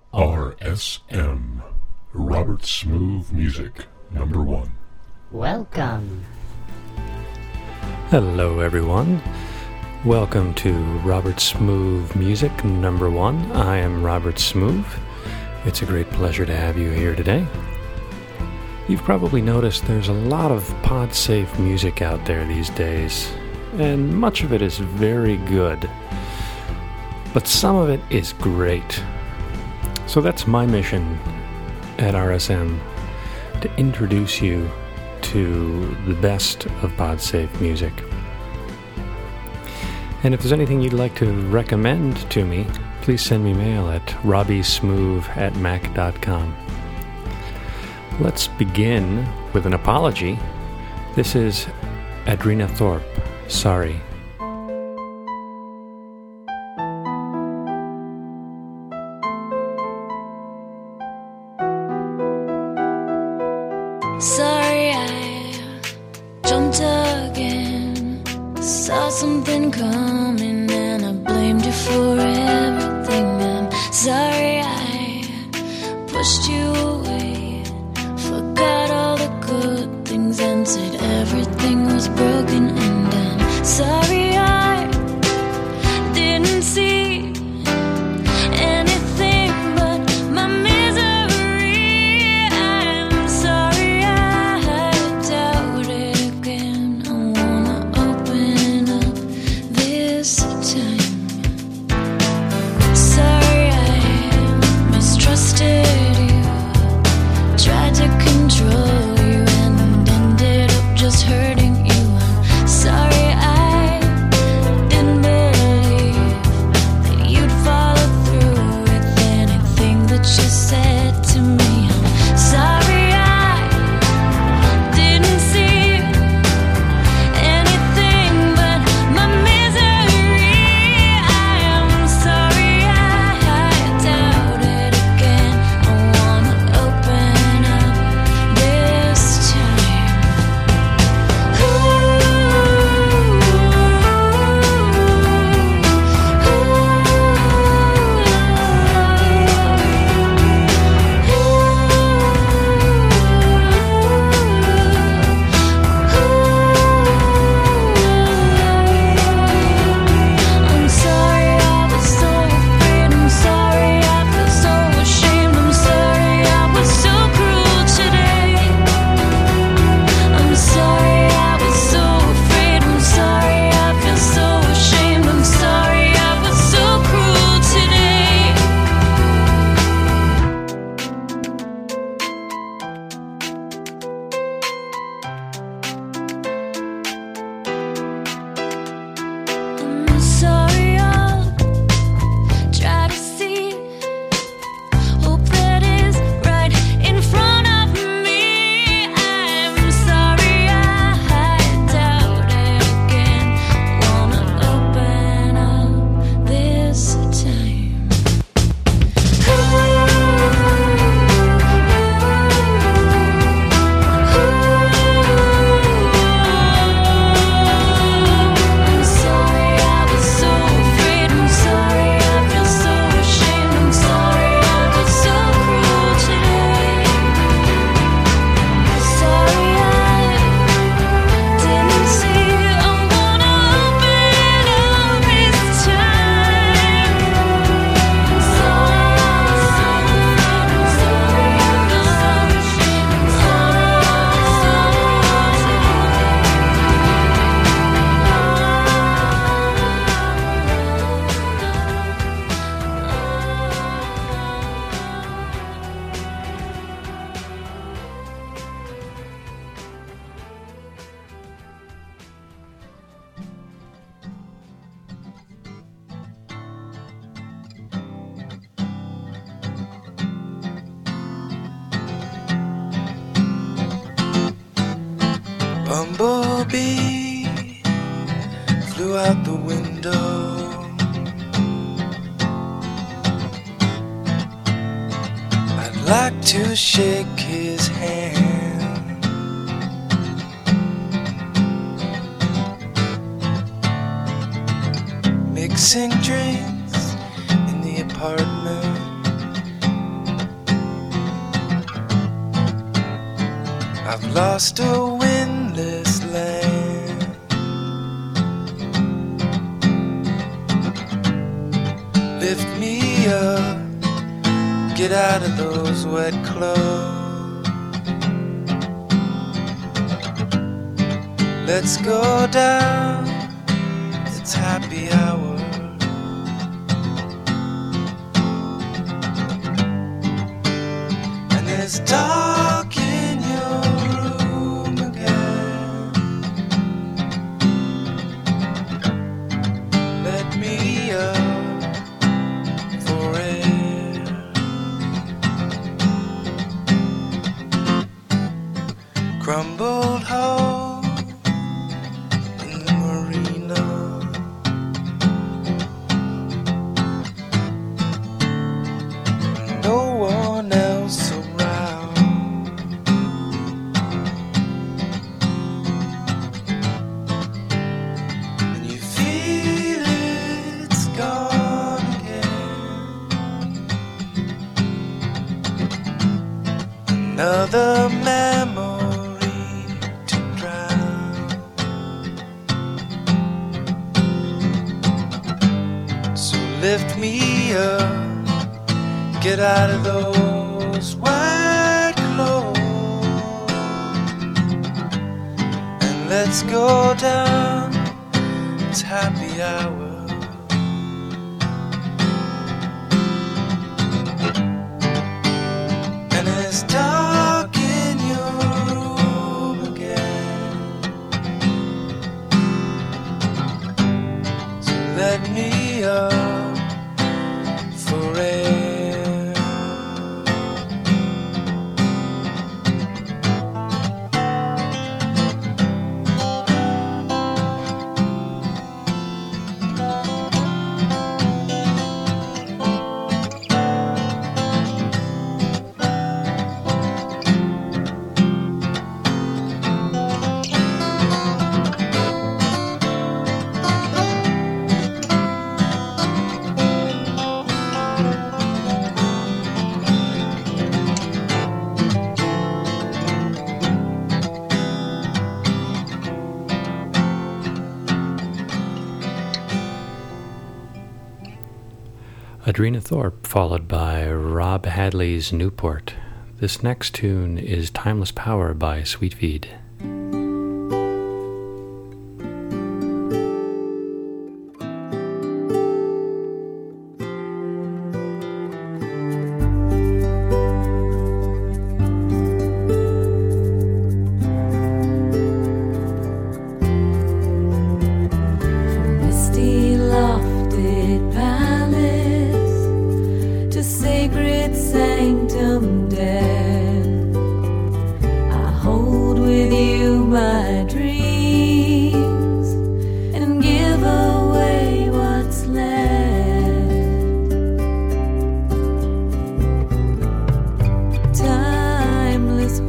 RSM, Robert Smooth Music, number 1. Welcome. Hello everyone. Welcome to Robert Smooth Music, number 1. I am Robert Smooth. It's a great pleasure to have you here today. You've probably noticed there's a lot of pod-safe music out there these days, and much of it is very good. But some of it is great. So that's my mission at RSM, to introduce you to the best of pod-safe music. And if there's anything you'd like to recommend to me, please send me mail at robbiesmooth@mac.com. Let's begin with an apology. This is Adrena Thorpe. Sorry. Sorry, I jumped again. Saw something coming and I blamed you for everything. I'm sorry I pushed you away, forgot all the good things and said everything was broken. And I'm sorry I didn't see anything but my misery. I'm sorry I doubted again. I wanna open up this time. Sorry I mistrusted you, tried to control you and ended up just hurting you. I'm sorry I didn't believe that you'd follow through with anything that you said to me. I'm sorry I didn't see anything but my misery. I'm sorry I doubted again. I wanna open up this time. I'm sorry I was so afraid. I'm sorry I feel so ashamed. I'm sorry I was so cruel today. I'm sorry I was so afraid. I'm sorry I feel so ashamed. I'm sorry I was so cruel today. I'm sorry I'll try to see. Hope that is right in front of me. I'm sorry I doubted again. Wanna open up this time. I'm sorry I was so afraid. I'm sorry I feel so ashamed. I'm sorry I was so cruel today. Sorry I didn't see. I wanna open up this time. Sorry I was so afraid. I'm sorry I feel so ashamed. I'm Bumblebee flew out the window. I'd like to shake his hand. Mixing drinks in the apartment. I've lost a windless land. Lift me up, get out of those wet clothes. Let's go down, it's happy hour. And it's dark in your room again. Let me up for air. Crumbled hole in the marina. No one else around. And you feel it's gone again. Another memory to drown. So lift me up, get out of those white clothes, and let's go down, it's happy hour. And it's dark in your room again. So let me up for air. Adrena Thorpe, followed by Rob Hadley's Newport. This next tune is Timeless Power by Sweet Feed. Misty lofted palace to sacred sanctum dead, I hold with you my dreams and give away what's left. Timeless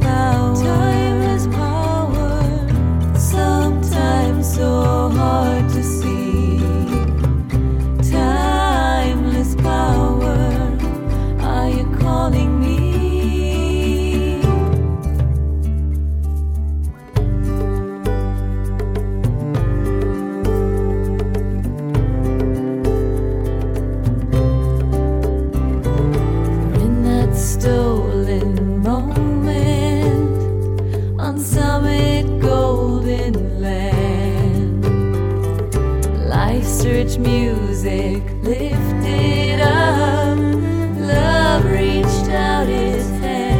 power, sometimes so hard to see. Timeless power, are you calling me? In that stolen moment on summit golden land, life's rich music lifted up, love reached out its hand.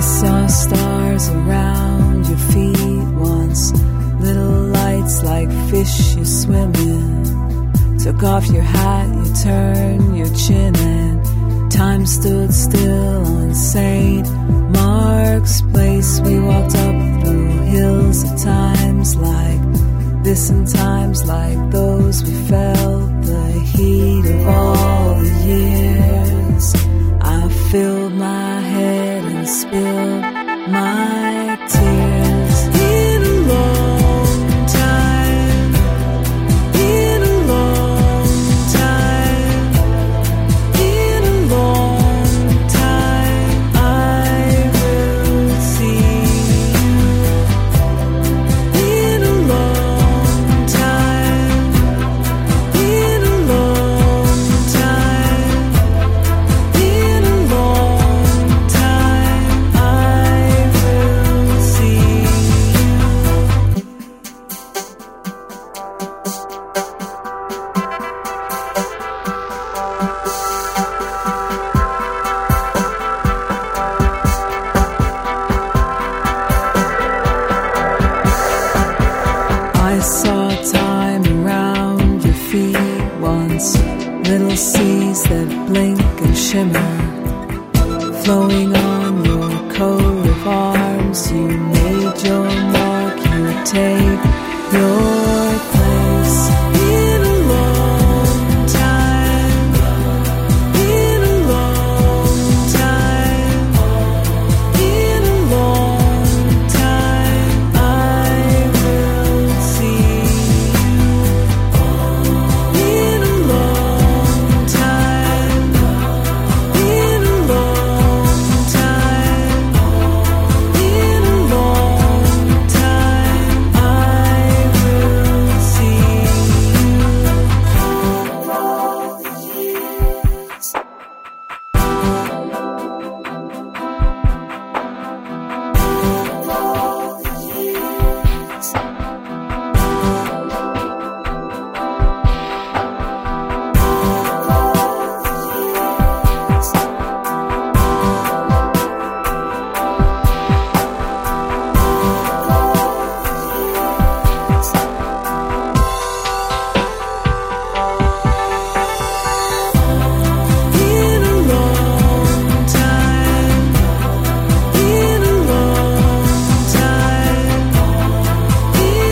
saw stars around your feet once, little lights like fish you swim in. Took off your hat, you turned your chin, and time stood still on St. Mark's Place. We walked up through hills at times like this and times like those. We felt the heat of all the years. I filled my head and spilled my tears. In a long time, in a long time, in a long time, I will see you. In a long time, in a long time, in a long time, I will see you. I saw time around your feet once, little seas that blink and shimmer, flowing on your coat of arms. You made your mark, you take your place. In a long time, in a long time, in a long time, I will see you. In a long time, in a long time, in a long time, I will see In a long time, in a long time, in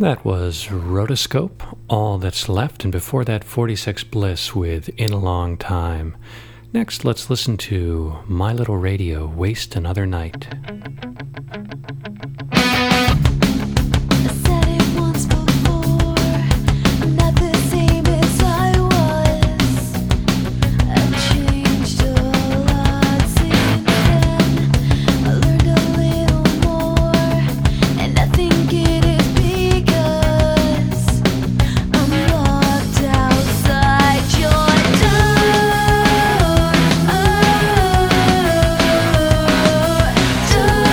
That was Rotoscope, All That's Left, and before that 46 Bliss with In a Long Time. Next, let's listen to My Little Radio, Waste Another Night. Oh,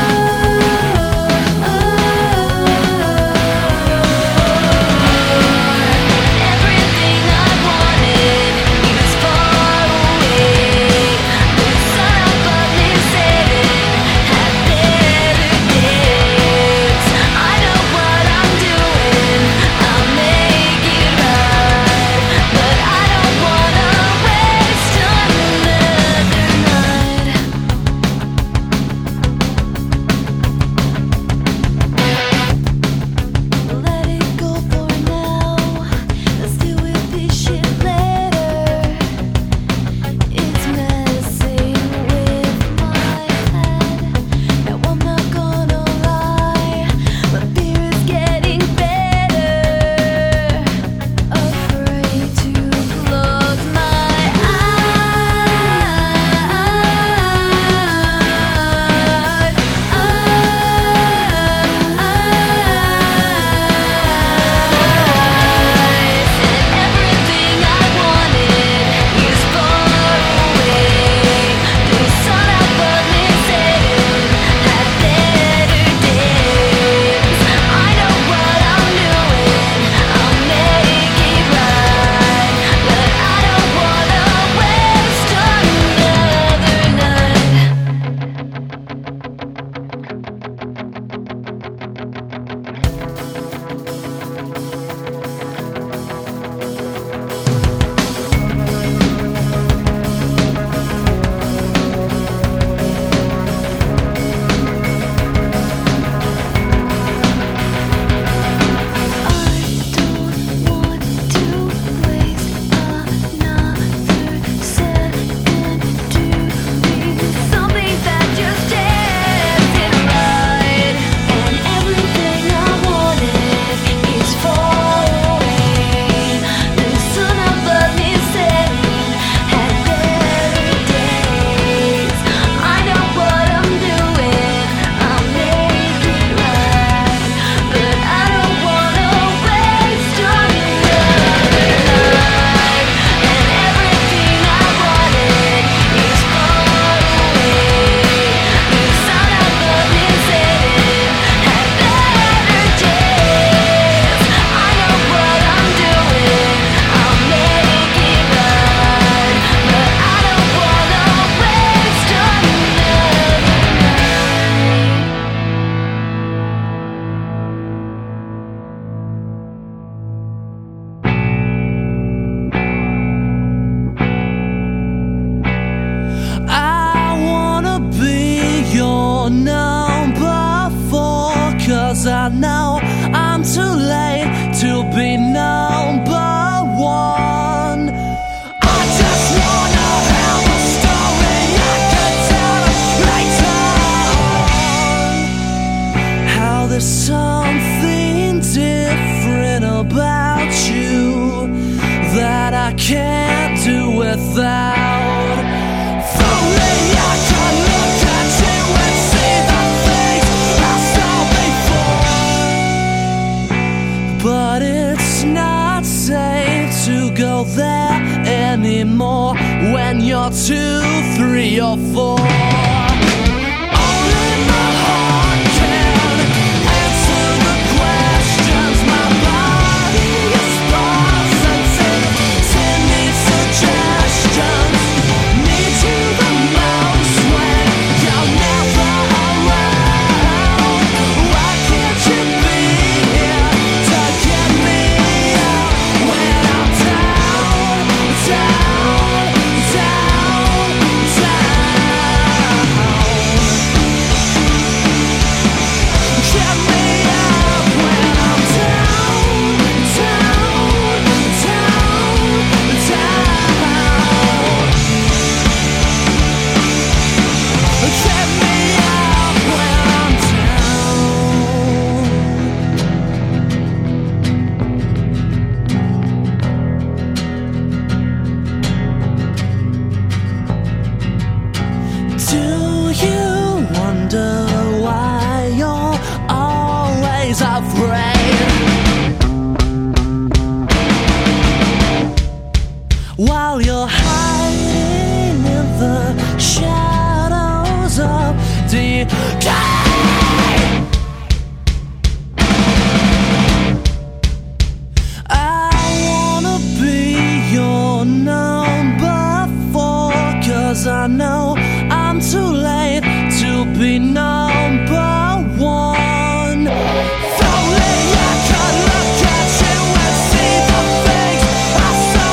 I know I'm too late to be number one. If only I could look at you and see the things I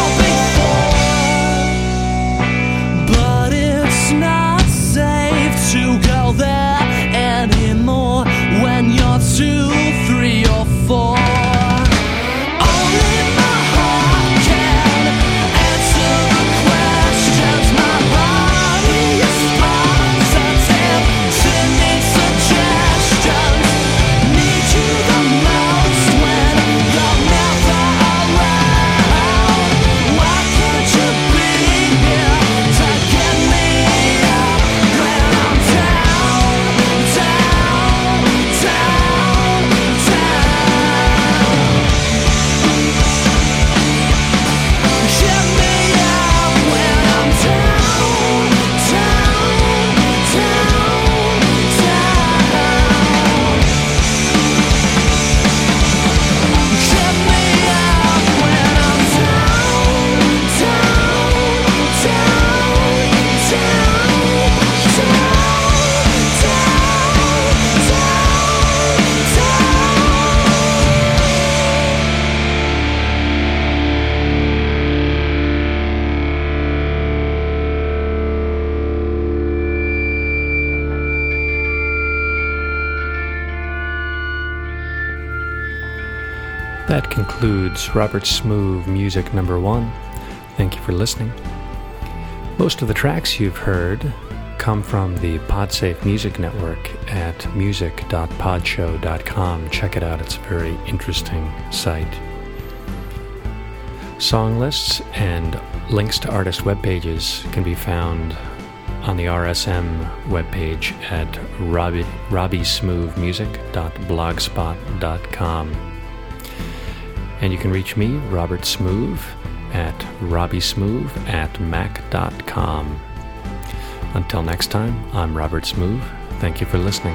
saw before. But it's not safe to go there anymore when you're 2, 3, or 4. That concludes Robert Smoove Music number 1. Thank you for listening. Most of the tracks you've heard come from the Podsafe Music Network at music.podshow.com. Check it out, it's a very interesting site. Song lists and links to artist web pages can be found on the RSM webpage at robbiesmoovemusic.blogspot.com. And you can reach me, Robert Smoove, at robbiesmoove@mac.com. Until next time, I'm Robert Smoove. Thank you for listening.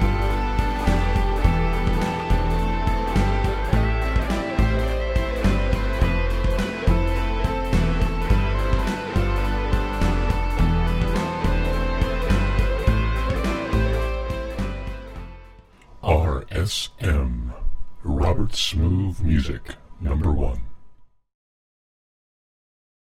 RSM, Robert Smoove Music number 1.